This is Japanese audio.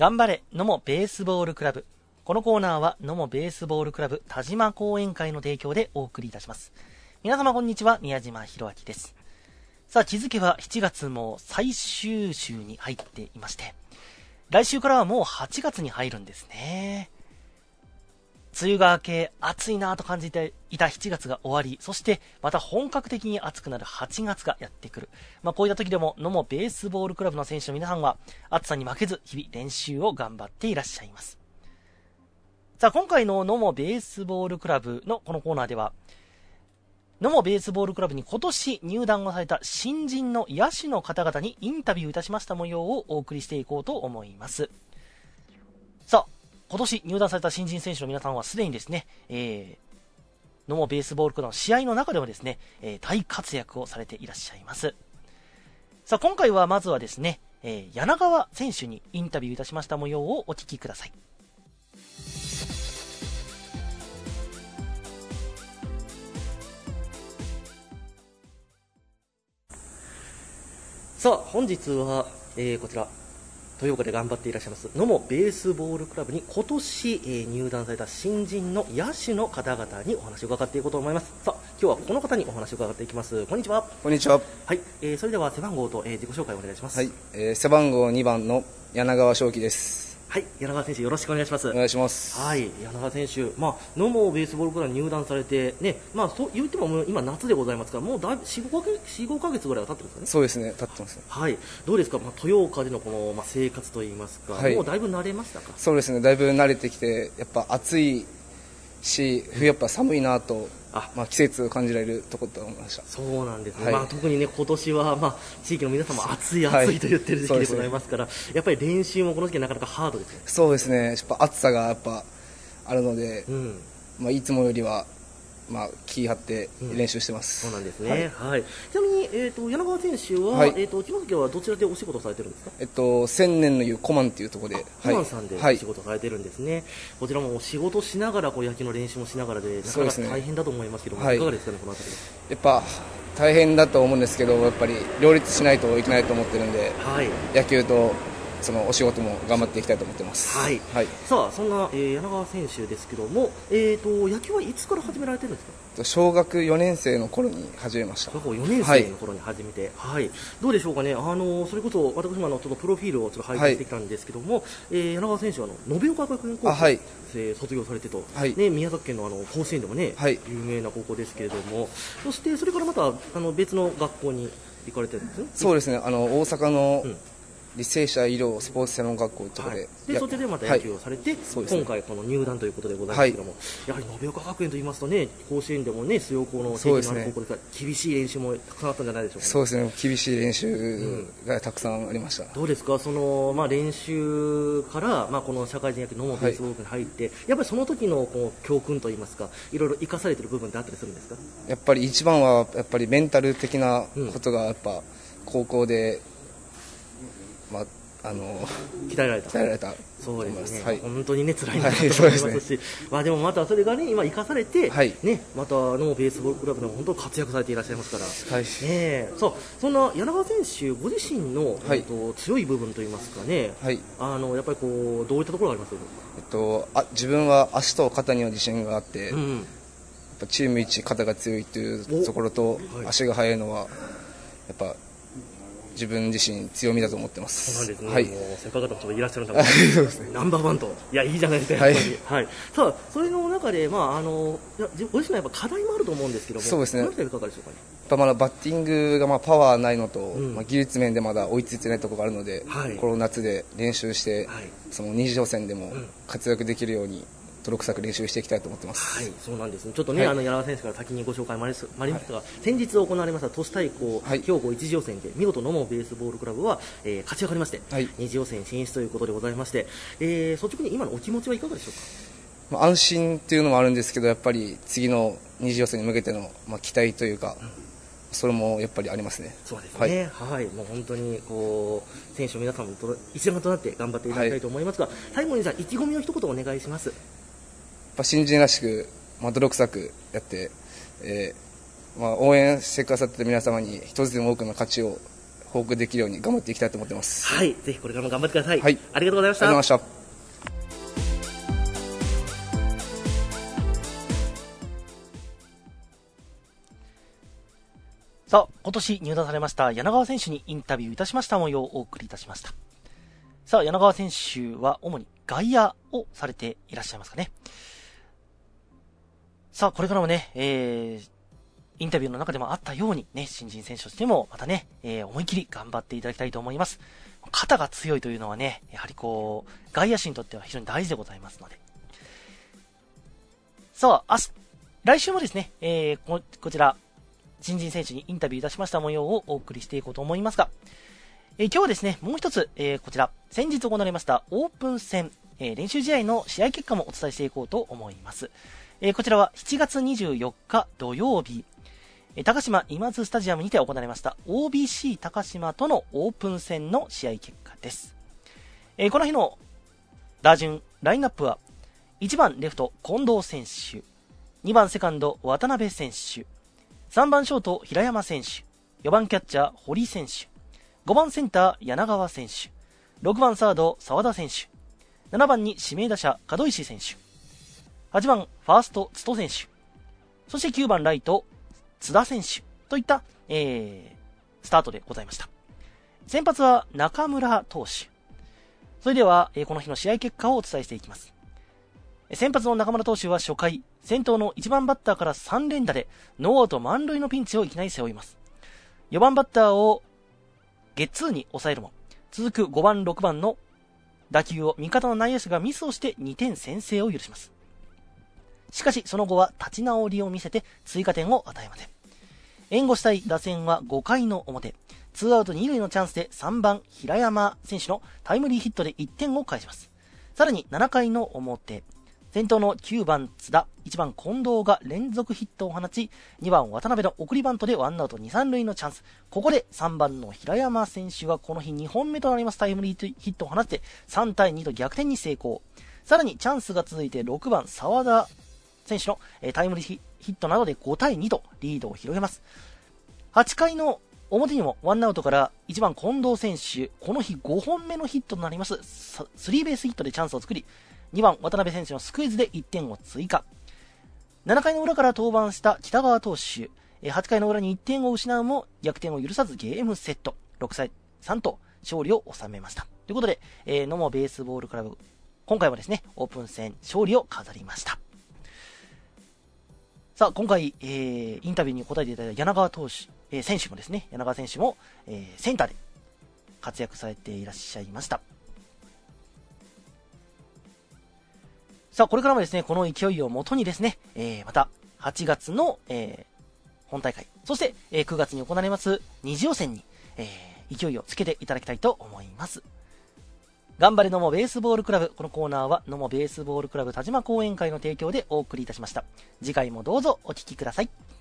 頑張れ野茂ベースボールクラブ。このコーナーは野茂ベースボールクラブ田島講演会の提供でお送りいたします。皆様こんにちは、宮島博明です。さあ、気づけば7月も最終週に入っていまして、来週からはもう8月に入るんですね。梅雨が明け、暑いなと感じていた7月が終わり、そしてまた本格的に暑くなる8月がやってくる。こういった時でも野茂ベースボールクラブの選手の皆さんは暑さに負けず日々練習を頑張っていらっしゃいます。さあ、今回の野茂ベースボールクラブのこのコーナーでは、野茂ベースボールクラブに今年入団をされた新人の野手の方々にインタビューいたしました模様をお送りしていこうと思います。さあ、今年入団された新人選手の皆さんはすでにですね、野茂ベースボールクラブの試合の中ではですね、大活躍をされていらっしゃいます。さあ、今回はまずはですね、柳川選手にインタビューいたしました模様をお聞きください。さあ、本日は、こちら豊岡で頑張っていらっしゃいます野茂ベースボールクラブに今年、入団された新人の野手の方々にお話を伺っていこうと思います。さあ、今日はこの方にお話を伺っていきます。こんにちは。 こんにちは。 はい、それでは背番号と、自己紹介をお願いします。 はい、背番号2番の柳川翔輝です。 はい、柳川選手よろしくお願いします。 お願いします。 はい、柳川選手、野茂ベースボールクラブに入団されてね、そう言ってももう今夏でございますから、もうだいぶ 4,5 ヶ月ぐらいは経ってるんですかね。 そうですね、経ってますね。 はい、どうですか、豊岡でのこの、生活といいますか、 はい、 もうだいぶ慣れましたか。 そうですね、だいぶ慣れてきて、やっぱ暑いし冬やっぱ寒いなと、季節を感じられるところと思いました。 そうなんですね、 はい、 特にね今年は、地域の皆さんも暑い暑いと言ってる時期でございますから、やっぱり練習もこの時期はなかなかハードですね。 そうですね、やっぱ暑さがやっぱあるので、いつもよりは気張って練習してます。 そうなんですね。はい。ちなみに柳川選手は一関はどちらでお仕事されてるんですか。 千年の湯コマンっていうところで、 コマンさんでお仕事されてるんですね。こちらも仕事しながら野球の練習もしながらで、なかなか大変だと思いますけども、いかがですかね、このあたり。 やっぱ大変だと思うんですけど、やっぱり両立しないといけないと思ってるんで、野球とそのお仕事も頑張っていきたいと思ってます。 さあ、そんな、柳川選手ですけども、野球はいつから始められてるんですか。 小学4年生の頃に始めました。 小学校4年生の頃に始めて、どうでしょうかね。それこそ私もちょっとプロフィールをちょっと拝見してきたんですけども、柳川選手は延岡学園高校卒業されてと、宮崎県の甲子園でもね、有名な高校ですけれども、そしてそれからまた別の学校に行かれてるんですね。 そうですね、大阪の履正社医療スポーツ専門学校というところで、 そちらでまた野球をされて、今回この入団ということでございますけども、やはり延岡学園といいますとね、甲子園でもね出場校の経験のある高校ですから、厳しい練習もたくさんあったんじゃないでしょうか。 そうですね、厳しい練習がたくさんありました。 どうですか、その練習からこの社会人野球の野茂ベースボール部に入って、やっぱりその時のこの教訓といいますか、いろいろ生かされている部分ってあったりするんですか。 やっぱり一番はやっぱりメンタル的なことがやっぱ高校で鍛えられた。そうですね、本当にね辛いなと思いますし、でもまたそれがね今生かされて、また野茂ベースボールクラブでも本当活躍されていらっしゃいますから、そんな柳川選手ご自身の、強い部分といいますかね、やっぱりどういったところがありますか。 自分は足と肩には自信があって、やっぱチーム一肩が強いというところと、足が速いのはやっぱ自分自身強みだと思ってます。 そうなんですね。もうせっかく方もいらっしゃるんだからナンバーワンと、いいじゃないですか。さあ、それの中でご自身のやっぱ課題もあると思うんですけども、 そうですね。 いかがでしょうかね。 やっぱまだバッティングがパワーないのと、技術面でまだ追いついてないところがあるので、この夏で練習して、その二次予選でも活躍できるように泥臭く練習していきたいと思ってます。 そうなんですね。ちょっとね、柳川選手から先にご紹介もありましたが、先日行われました都市対抗、兵庫一次予選で見事野茂ベースボールクラブは、勝ち上がりまして、二次予選進出ということでございまして、率直に今のお気持ちはいかがでしょうか。 安心というのもあるんですけど、やっぱり次の二次予選に向けての、期待というか、それもやっぱりありますね。 そうですね。もう本当に選手の皆さんも一丸となって頑張っていただきたいと思いますが、最後にじゃあ意気込みを一言お願いします。 新人らしく、泥臭くやって、応援してくださっている皆様に一つでも多くの勝ちを報告できるように頑張っていきたいと思ってます。 はい、ぜひこれからも頑張ってください。 はい、 ありがとうございました。 ありがとうございました。 さあ、今年入団されました柳川選手にインタビューいたしました模様をお送りいたしました。さあ、柳川選手は主に外野をされていらっしゃいますかね。さあ、これからもね、インタビューの中でもあったようにね、新人選手としてもまたね、思い切り頑張っていただきたいと思います。肩が強いというのはね、やはりこう、外野手にとっては非常に大事でございますので。さあ、来週もですね、こちら、新人選手にインタビューいたしました模様をお送りしていこうと思いますが、今日はですね、もう一つ、こちら、先日行われましたオープン戦、練習試合の試合結果もお伝えしていこうと思います。こちらは7月24日土曜日、高島今津スタジアムにて行われました OBC 高島とのオープン戦の試合結果です。この日の打順、ラインナップは、1番レフト近藤選手、2番セカンド渡辺選手、3番ショート平山選手、4番キャッチャー堀選手、5番センター柳川選手、6番サード澤田選手、7番に指名打者門石選手、8番ファースト津戸選手、そして9番ライト津田選手といった、スタートでございました。先発は中村投手。それでは、この日の試合結果をお伝えしていきます。先発の中村投手は初回、先頭の1番バッターから3連打でノーアウト満塁のピンチをいきなり背負います。4番バッターをゲッツーに抑えるも、続く5番6番の打球を味方の内野手がミスをして2点先制を許します。しかしその後は立ち直りを見せて追加点を与えません。援護したい打線は5回の表、2アウト2塁のチャンスで3番平山選手のタイムリーヒットで1点を返します。さらに7回の表、先頭の9番津田、1番近藤が連続ヒットを放ち、2番渡辺の送りバントで1アウト2、3塁のチャンス。ここで3番の平山選手がこの日2本目となりますタイムリーヒットを放って3対2と逆転に成功。さらにチャンスが続いて6番澤田選手のタイムリーヒットなどで5対2とリードを広げます。8回の表にも1アウトから1番近藤選手、この日5本目のヒットとなりますスリーベースヒットでチャンスを作り、2番渡辺選手のスクイズで1点を追加。7回の裏から登板した北川投手、8回の裏に1点を失うも逆転を許さずゲームセット、6対3と勝利を収めました。ということで、野茂ベースボールクラブ、今回はですね、オープン戦勝利を飾りました。さあ、今回、インタビューに答えていただいた柳川投手、選手もですね、柳川選手も、センターで活躍されていらっしゃいました。さあ、これからもですね、この勢いをもとにですね、また8月の、本大会、そして、9月に行われます二次予選に、勢いをつけていただきたいと思います。頑張れ野茂ベースボールクラブ。このコーナーは野茂ベースボールクラブ田島講演会の提供でお送りいたしました。次回もどうぞお聞きください。